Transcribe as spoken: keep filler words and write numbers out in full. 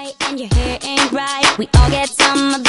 right and your hair ain't right. We all get some of